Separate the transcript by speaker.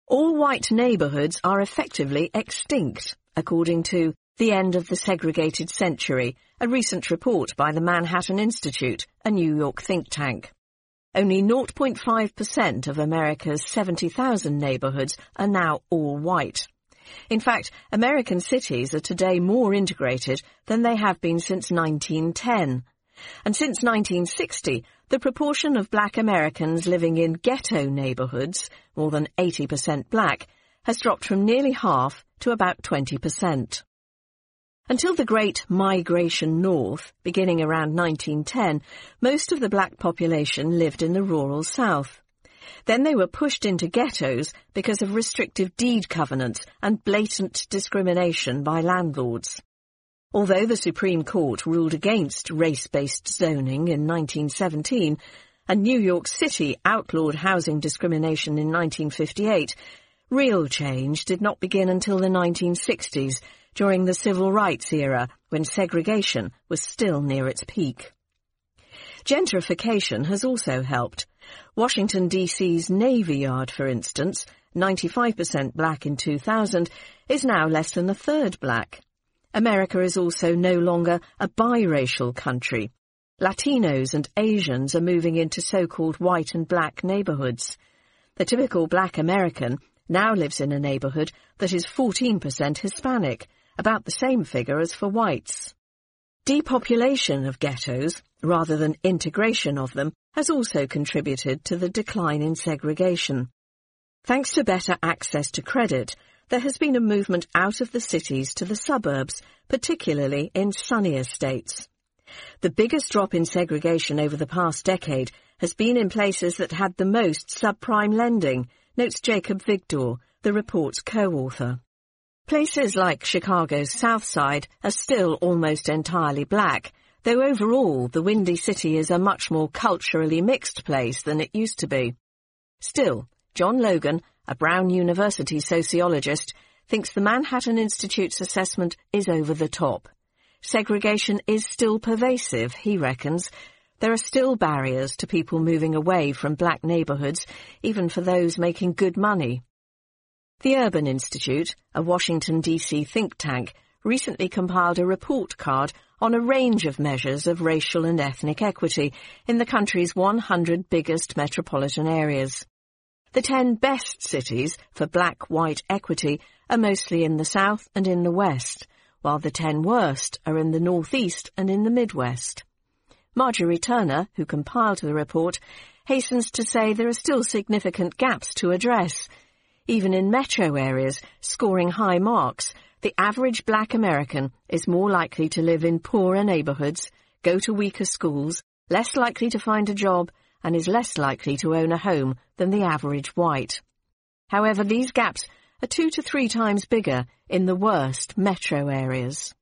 Speaker 1: All white neighbourhoods are effectively extinct, according to The End of the Segregated Century, a recent report by the Manhattan Institute, a New York think tank. Only 0.5% of America's 70,000 neighbourhoods are now all white. In fact, American cities are today more integrated than they have been since 1910. And since 1960, the proportion of black Americans living in ghetto neighbourhoods, more than 80% black, has dropped from nearly half to about 20%. Until the Great Migration North, beginning around 1910, most of the black population lived in the rural South. Then they were pushed into ghettos because of restrictive deed covenants and blatant discrimination by landlords. Although the Supreme Court ruled against race-based zoning in 1917 and New York City outlawed housing discrimination in 1958, real change did not begin until the 1960s, during the Civil Rights era, when segregation was still near its peak. Gentrification has also helped. Washington, D.C.'s Navy Yard, for instance, 95% black in 2000, is now less than a third black. America is also no longer a biracial country. Latinos and Asians are moving into so-called white and black neighborhoods. The typical black American now lives in a neighborhood that is 14% Hispanic, about the same figure as for whites. Depopulation of ghettos, rather than integration of them, has also contributed to the decline in segregation. Thanks to better access to credit, there has been a movement out of the cities to the suburbs, particularly in sunnier states. The biggest drop in segregation over the past decade has been in places that had the most subprime lending, notes Jacob Vigdor, the report's co-author. Places like Chicago's South Side are still almost entirely black, though overall the Windy City is a much more culturally mixed place than it used to be. Still, John Logan, a Brown University sociologist, thinks the Manhattan Institute's assessment is over the top. Segregation is still pervasive, he reckons. There are still barriers to people moving away from black neighborhoods, even for those making good money. The Urban Institute, a Washington, D.C. think tank, recently compiled a report card on a range of measures of racial and ethnic equity in the country's 100 biggest metropolitan areas. The 10 best cities for black-white equity are mostly in the South and in the West, while the 10 worst are in the Northeast and in the Midwest. Marjorie Turner, who compiled the report, hastens to say there are still significant gaps to address. Even in metro areas, scoring high marks, the average black American is more likely to live in poorer neighborhoods, go to weaker schools, less likely to find a job, and is less likely to own a home than the average white. However, these gaps are 2 to 3 times bigger in the worst metro areas.